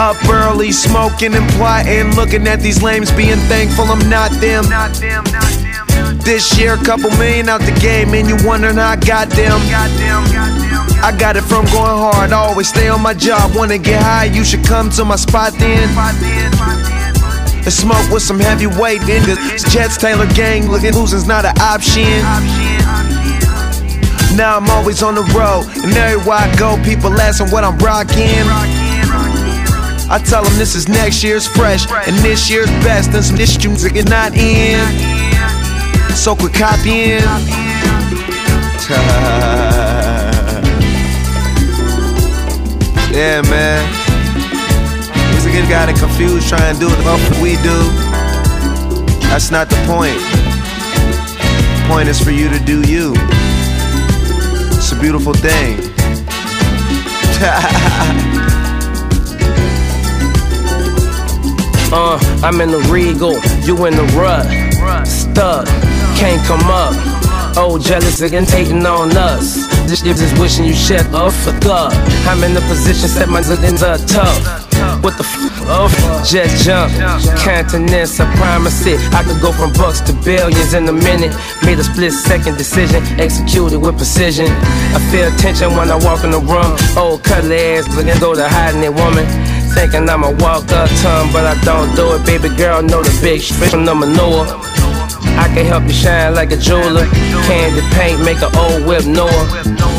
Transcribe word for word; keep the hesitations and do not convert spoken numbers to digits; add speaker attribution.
Speaker 1: Up early, smoking and plotting, looking at these lames, being thankful I'm not them. This year, couple million out the game, and you wondering how I got them. I got it from going hard, always stay on my job. Wanna get high, you should come to my spot then. And smoke with some heavyweight niggas. Jets, Taylor gang, looking losing's not an option. Now I'm always on the road, and everywhere I go, people asking what I'm rocking. I tell them this is next year's fresh, and this year's best, and some this music is not in. So quit copying. Yeah, man. These niggas got it confused trying to do what we do. That's not the point. The point is for you to do you. It's a beautiful thing.
Speaker 2: Uh, I'm in the Regal, you in the rut. Stuck, can't come up. Oh, jealous again, taking on us. This shit is wishing you shut up for thug. I'm in the position, set my ziggins up tough. What the f up? Just jump, counting this, I promise it. I could go from bucks to billions in a minute. Made a split second decision, executed with precision. I feel tension when I walk in the room. Old cuddly ass, looking go to hiding it, woman. Thinking I'ma walk up tongue, but I don't do it. Baby girl, know the big shit from the manure. I can help you shine like a jeweler. Candy paint, make an old whip Noah.